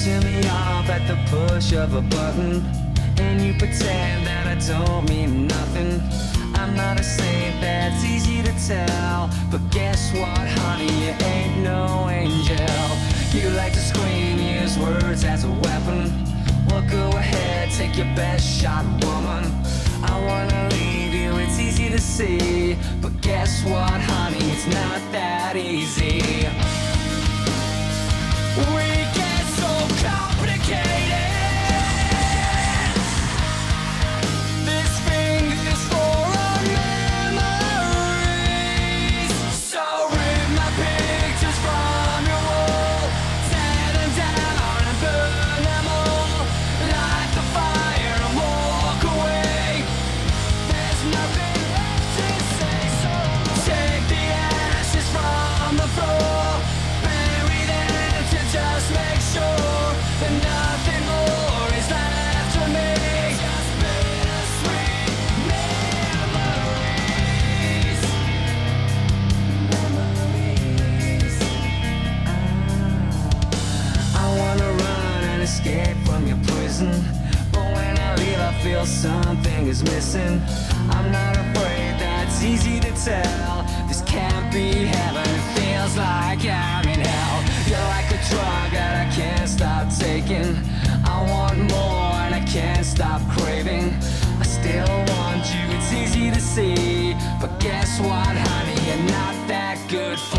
turn me off at the push of a button, and you pretend that I don't mean nothing. I'm not a saint, that's easy to tell, but guess what, honey, you ain't no angel. You like to scream, use words as a weapon. Well, go ahead, take your best shot, woman. I wanna leave you, it's easy to see, but guess what, honey, it's not that easy. We get so complicated. This finger's for our memories. So rip my pictures from your wall, tear them down and burn them all. Light the fire and walk away. There's nothing left to say, so take the ashes from the floor, bury them to just make sure that nothing more is left to me. Just bittersweet memories. I wanna run and escape from your prison, but when I leave I feel something is missing. I'm not afraid, that's easy to tell. This can't be heaven, it feels like I'm in hell. You're like a drug that I can't stop taking. I want more and I can't stop craving. I still want you, it's easy to see, but guess what, honey, you're not that good for